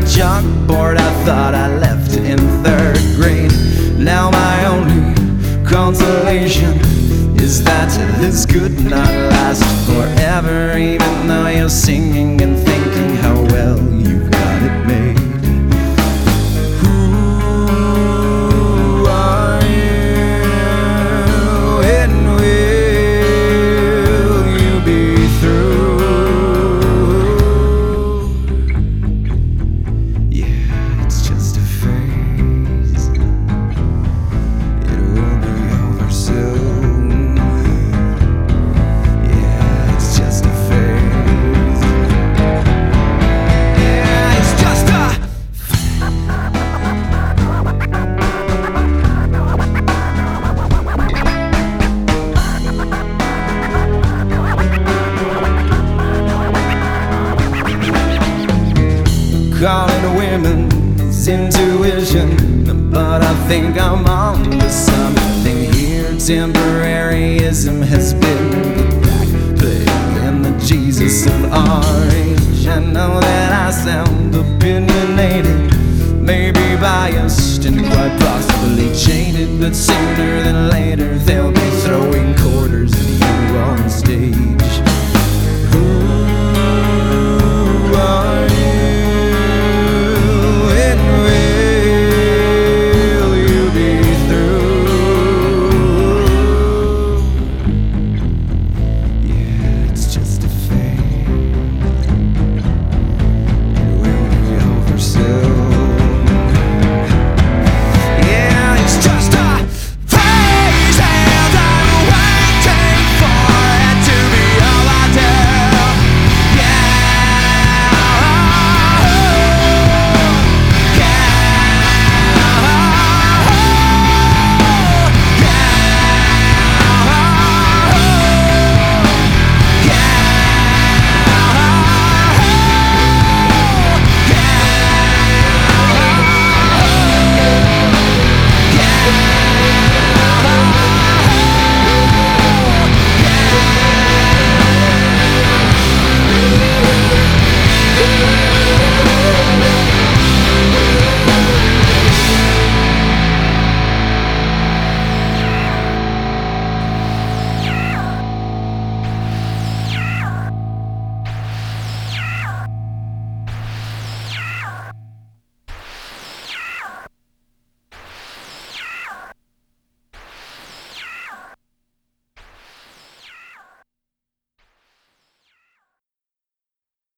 chalkboard I thought I left in third grade. Now my only consolation is that this could not last forever, even though you're singing and thinking how well you've got it made. Who are you, and will you be through? Yeah, it's just a phase. It will be over soon. Yeah, it's just a phase. Yeah, it's just a calling women's intuition, but I think I'm on to something here. Temporaryism has been the back playing in the Jesus of our age. I know that I sound opinionated, maybe biased and quite possibly jaded, but sooner than later there'll be